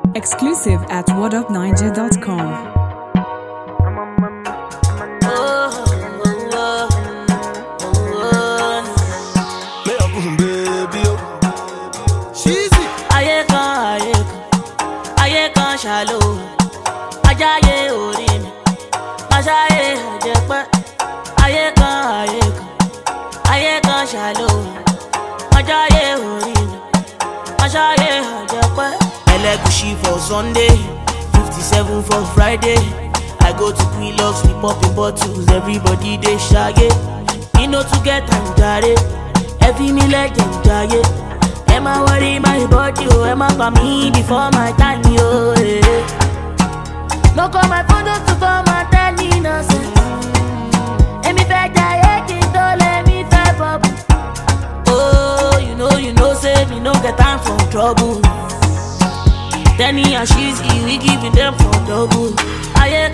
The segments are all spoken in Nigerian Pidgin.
Exclusive at whatupniger.com. Shallow, ajaye orin, ajaye ajepa, aye kan shallow, ajaye orin, ajaye ajepa. Elegushi for Sunday, 57 for Friday. I go to Quillox, we popping bottles, everybody they shaggy. Me no to get time jare, every me like them jare. Emma worry my body, oh, Emma for me before my time, yo. No call my phone just to call my daddy, no sense. And me back that don't let me type up. Oh, you know, say me no get time for trouble. Danny and she's we giving them for double. Aye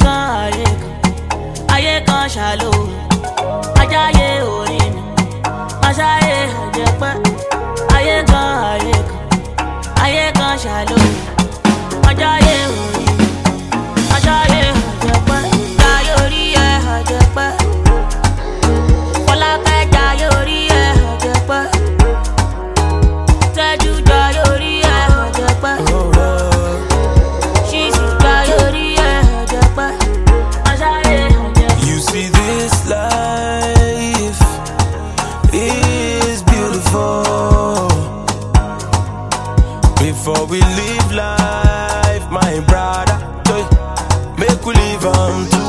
kan shallow. Ajaye orin, ajaye ajepa. Aye kan shallow. Ajaye orin, ajaye ajepa. Jayori ajepa. Folake jayori ajepa. Teju jayori ajepa. She's jayori ajepa. Ajaye ajepa. You see this life is beautiful. Before we live life, my brother, make we live on too.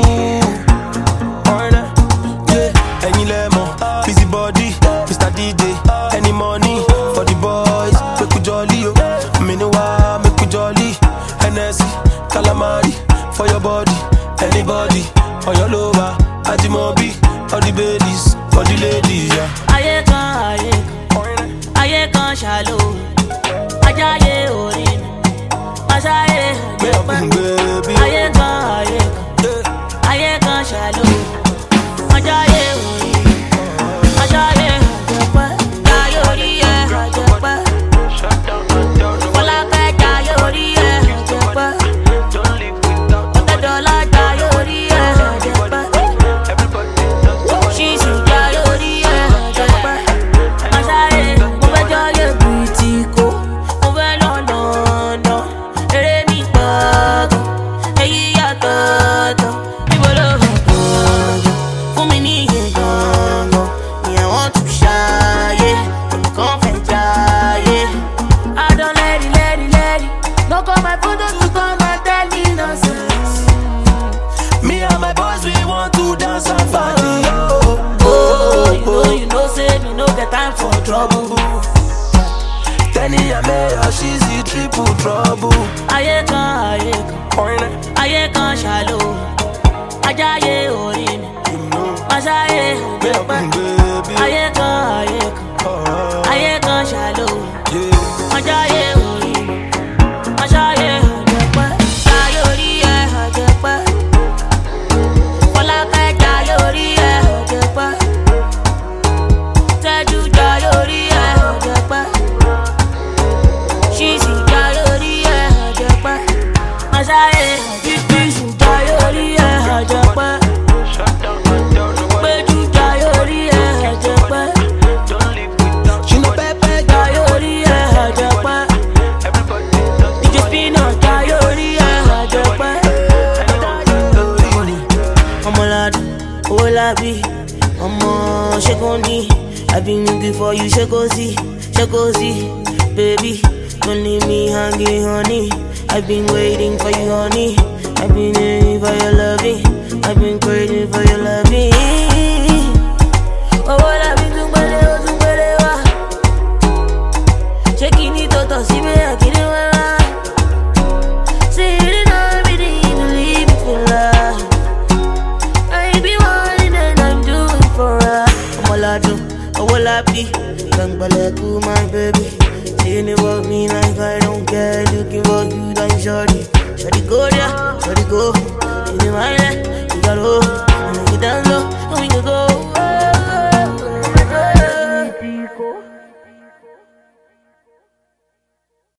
Yeah, any lemon, busy body, Mr. DJ, any money for the boys, make we jolly, yo. Meanwhile, make we jolly. Hennessy, calamari for your body, anybody on your lover, Ajimobi, all the ladies, for the ladies, yeah. Aye kan shallow. Ajaye orin, ajaye ajepa. Aye kan shallow. Ajaye orin, ajaye ajepa. Jayori ajepa. Folake jayori ajepa. Otedola jayori ajepa. She's jayori ajepa. Ajaye, move joye boutique. Time for trouble. Danny and Mayor, she's the triple trouble. Aye kan shallow. Ajaye orin, ajaye ajepa. Aye kan shallow. Ajaye orin, ajaye ajepa. Jayori ajepa. Folake jayori ajepa. Teju jayori ajepa. She's jayori ajepa. Ajaye jayori ajepa. Peju jayori ajepa. She no pepe Jayori ajepa. DJ Spino jayori ajepa. Omo lad, olabi, omo shekoni. I've been looking for you, shakozi, baby. Don't leave me hanging, honey. I've been waiting for you, honey. I've been waiting for your loving. I've been craving for your loving. Oh, what I've been doing, wa. Checking it out, see me, I get it, say it on me, to leave it for love. I be wanting and I'm doing for her. I'm all I do. All I be, young Baleku, my baby. Saying about me like I don't care. Looking about you like shorty. Shorty go there, shorty go. In the mind, you got